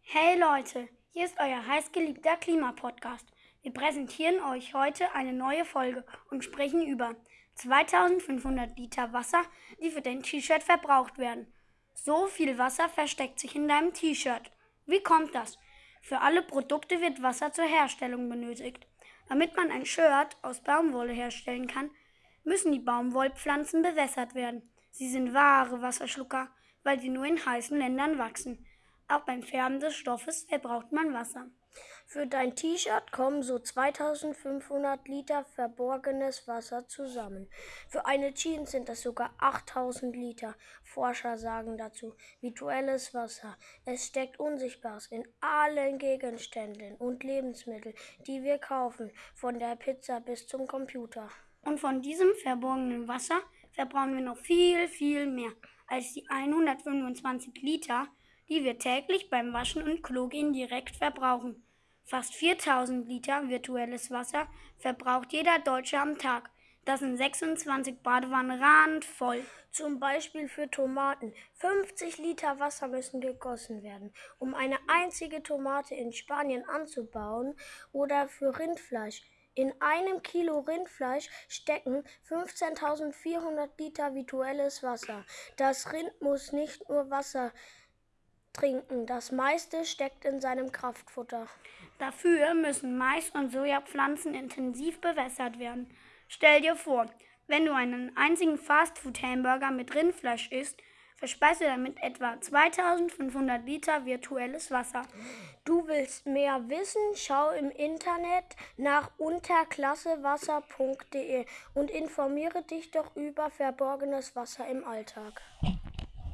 Hey Leute, hier ist euer heißgeliebter Klimapodcast. Wir präsentieren euch heute eine neue Folge und sprechen über 2500 Liter Wasser, die für dein T-Shirt verbraucht werden. So viel Wasser versteckt sich in deinem T-Shirt. Wie kommt das? Für alle Produkte wird Wasser zur Herstellung benötigt. Damit man ein Shirt aus Baumwolle herstellen kann, müssen die Baumwollpflanzen bewässert werden. Sie sind wahre Wasserschlucker, weil sie nur in heißen Ländern wachsen. Auch beim Färben des Stoffes verbraucht man Wasser. Für dein T-Shirt kommen so 2500 Liter verborgenes Wasser zusammen. Für eine Jeans sind es sogar 8000 Liter. Forscher sagen dazu virtuelles Wasser. Es steckt Unsichtbares in allen Gegenständen und Lebensmitteln, die wir kaufen, von der Pizza bis zum Computer. Und von diesem verborgenen Wasser verbrauchen wir noch viel, viel mehr als die 125 Liter, die wir täglich beim Waschen und Klogehen direkt verbrauchen. Fast 4000 Liter virtuelles Wasser verbraucht jeder Deutsche am Tag. Das sind 26 Badewannen randvoll. Zum Beispiel für Tomaten. 50 Liter Wasser müssen gegossen werden, um eine einzige Tomate in Spanien anzubauen, oder für Rindfleisch. In einem Kilo Rindfleisch stecken 15.400 Liter virtuelles Wasser. Das Rind muss nicht nur Wasser trinken, das meiste steckt in seinem Kraftfutter. Dafür müssen Mais- und Sojapflanzen intensiv bewässert werden. Stell dir vor, wenn du einen einzigen Fastfood-Hamburger mit Rindfleisch isst, verspeist du damit etwa 2500 Liter virtuelles Wasser. Du willst mehr wissen? Schau im Internet nach unterklassewasser.de und informiere dich doch über verborgenes Wasser im Alltag.